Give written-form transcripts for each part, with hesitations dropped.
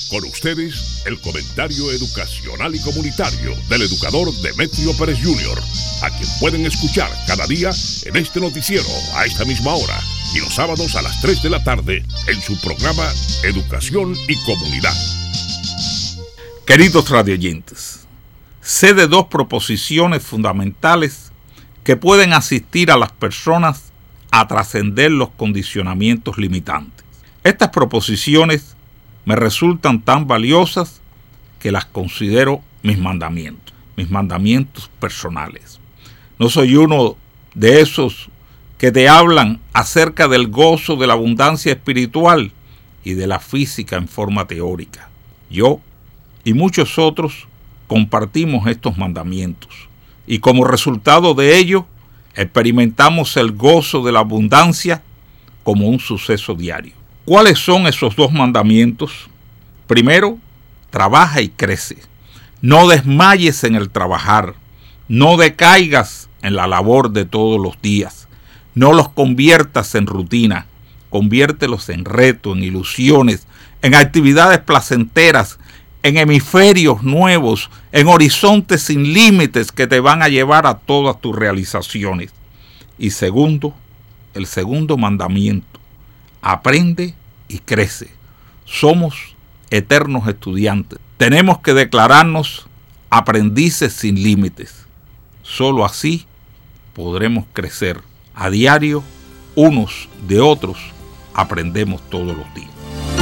Con ustedes, el comentario educacional y comunitario del educador Demetrio Pérez Jr., a quien pueden escuchar cada día en este noticiero a esta misma hora y los sábados a las 3 de la tarde en su programa Educación y Comunidad. Queridos radioyentes, sé de dos proposiciones fundamentales que pueden asistir a las personas a trascender los condicionamientos limitantes. Estas proposiciones me resultan tan valiosas que las considero mis mandamientos personales. No soy uno de esos que te hablan acerca del gozo de la abundancia espiritual y de la física en forma teórica. Yo y muchos otros compartimos estos mandamientos y como resultado de ello experimentamos el gozo de la abundancia como un suceso diario. ¿Cuáles son esos dos mandamientos? Primero, trabaja y crece. No desmayes en el trabajar. No decaigas en la labor de todos los días. No los conviertas en rutina. Conviértelos en reto, en ilusiones, en actividades placenteras, en hemisferios nuevos, en horizontes sin límites que te van a llevar a todas tus realizaciones. Y segundo, el segundo mandamiento. Aprende y crece. Somos eternos estudiantes. Tenemos que declararnos aprendices sin límites. Solo así podremos crecer. A diario, unos de otros, aprendemos todos los días.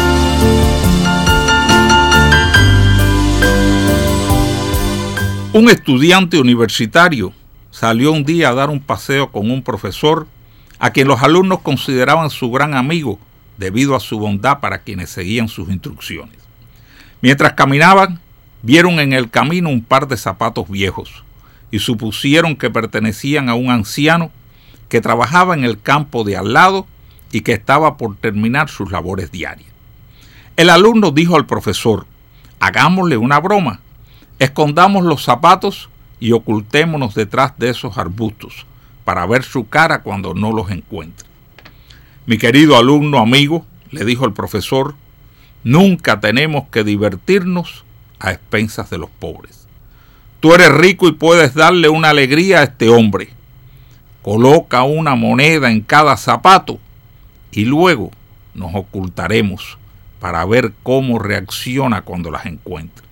Un estudiante universitario salió un día a dar un paseo con un profesor a quien los alumnos consideraban su gran amigo debido a su bondad para quienes seguían sus instrucciones. Mientras caminaban, vieron en el camino un par de zapatos viejos y supusieron que pertenecían a un anciano que trabajaba en el campo de al lado y que estaba por terminar sus labores diarias. El alumno dijo al profesor: hagámosle una broma, escondamos los zapatos y ocultémonos detrás de esos arbustos para ver su cara cuando no los encuentre. Mi querido alumno amigo, le dijo el profesor, nunca tenemos que divertirnos a expensas de los pobres. Tú eres rico y puedes darle una alegría a este hombre. Coloca una moneda en cada zapato y luego nos ocultaremos para ver cómo reacciona cuando las encuentre.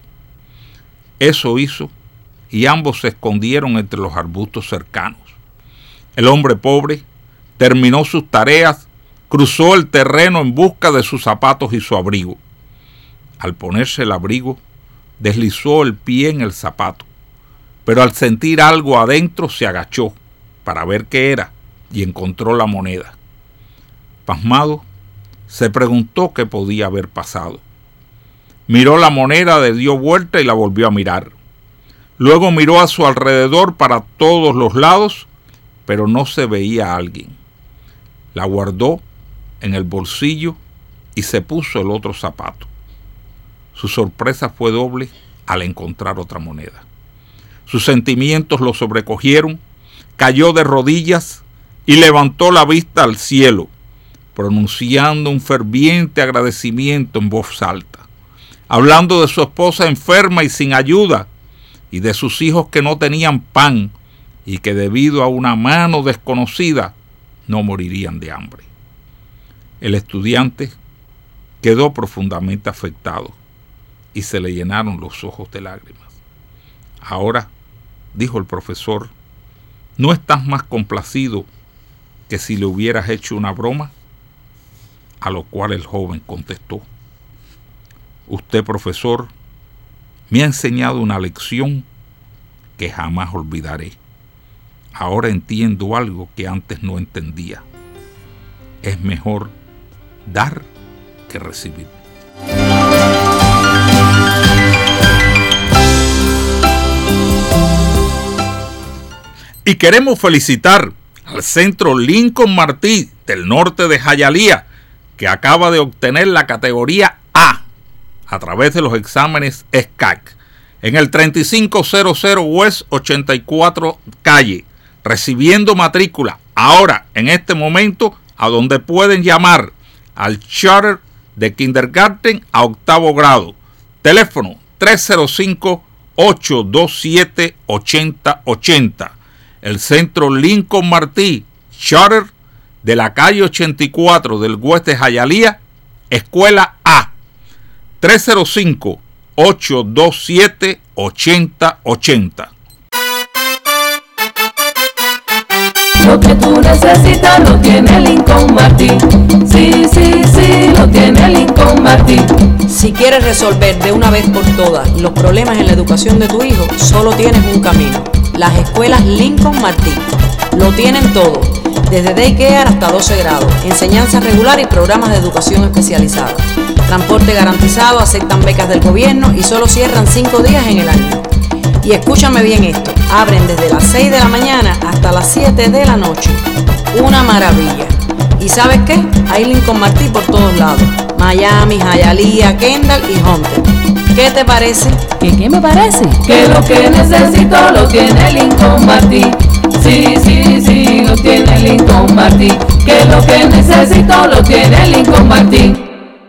Eso hizo y ambos se escondieron entre los arbustos cercanos. El hombre pobre terminó sus tareas, cruzó el terreno en busca de sus zapatos y su abrigo. Al ponerse el abrigo, deslizó el pie en el zapato, pero al sentir algo adentro se agachó para ver qué era y encontró la moneda. Pasmado, se preguntó qué podía haber pasado. Miró la moneda, le dio vuelta y la volvió a mirar. Luego miró a su alrededor para todos los lados, pero no se veía a alguien. La guardó en el bolsillo y se puso el otro zapato. Su sorpresa fue doble al encontrar otra moneda. Sus sentimientos lo sobrecogieron, cayó de rodillas y levantó la vista al cielo, pronunciando un ferviente agradecimiento en voz alta, hablando de su esposa enferma y sin ayuda, y de sus hijos que no tenían pan y que debido a una mano desconocida no morirían de hambre. El estudiante quedó profundamente afectado y se le llenaron los ojos de lágrimas. Ahora, dijo el profesor, ¿no estás más complacido que si le hubieras hecho una broma? A lo cual el joven contestó: usted, profesor, me ha enseñado una lección que jamás olvidaré. Ahora entiendo algo que antes no entendía. Es mejor dar que recibir. Y queremos felicitar al Centro Lincoln Martí del norte de Hialeah, que acaba de obtener la categoría A través de los exámenes SCAC en el 3500 West 84 Calle, recibiendo matrícula ahora, en este momento, a donde pueden llamar al charter de kindergarten a 8º grado, Teléfono 305-827-8080. El Centro Lincoln Martí, Charter, de la calle 84 del West de Hialeah, Escuela A. 305-827-8080. Lo que tú necesitas lo tiene Lincoln Martí. Sí, sí, sí, lo tiene Lincoln Martí. Si quieres resolver de una vez por todas los problemas en la educación de tu hijo, solo tienes un camino: las escuelas Lincoln Martí. Lo tienen todo, desde daycare hasta 12 grados, enseñanza regular y programas de educación especializada. Transporte garantizado, aceptan becas del gobierno y solo cierran 5 días en el año. Y escúchame bien esto, abren desde las 6 de la mañana hasta las 7 de la noche. Una maravilla. ¿Y sabes qué? Hay Lincoln Martí por todos lados: Miami, Hialeah, Kendall y Hunter. ¿Qué te parece? ¿Qué me parece? Que lo que necesito lo tiene Lincoln Martí. Sí, sí, sí, lo tiene Lincoln Martí. Que lo que necesito lo tiene Lincoln Martí.